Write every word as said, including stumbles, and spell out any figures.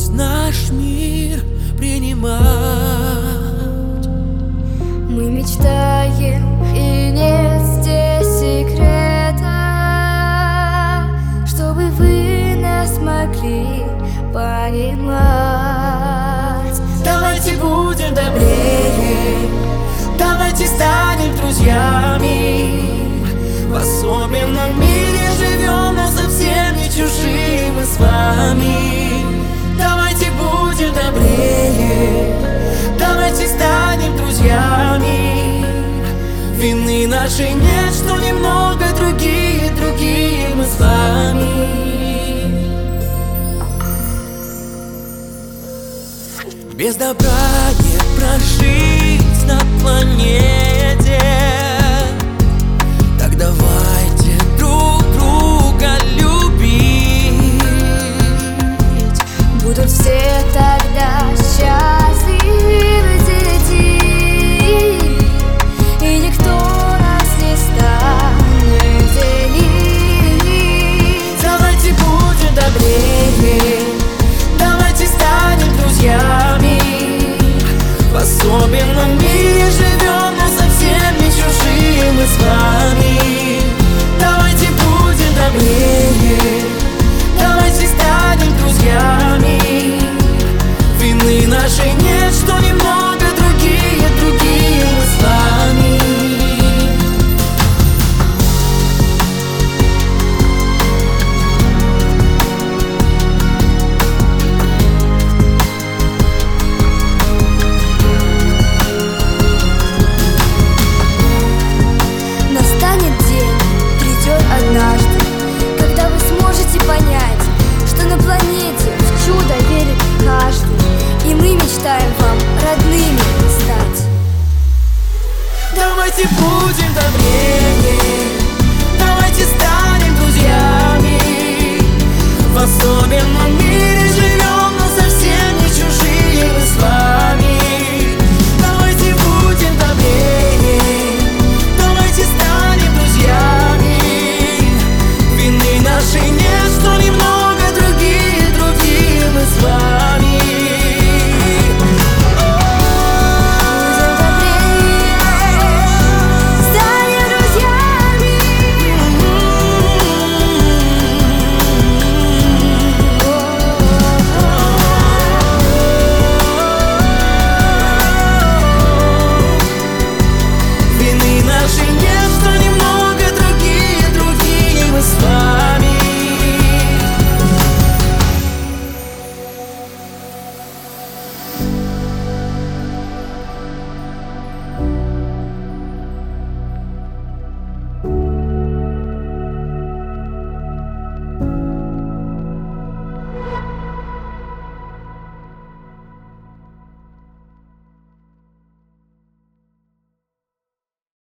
весь наш мир принимать. Мы мечтаем, и нет здесь секрета, чтобы вы нас могли понимать. Давайте будем добрее, давайте станем друзьями. В особенном мире живем, но совсем не чужие мы с вами. Давайте будем добрее, давайте станем друзьями. Вины нашей нет, что немного другие, другие мы с вами. Без добра